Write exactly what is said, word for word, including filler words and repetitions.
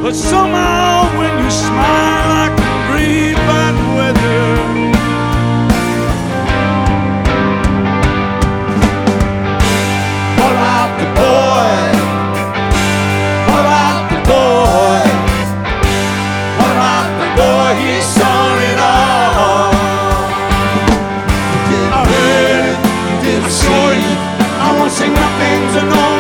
But somehow when you smile I can breathe bad weather. What about the boy? What about the boy? What about the boy? He saw it all. I heard it, I saw it. I won't say nothing to no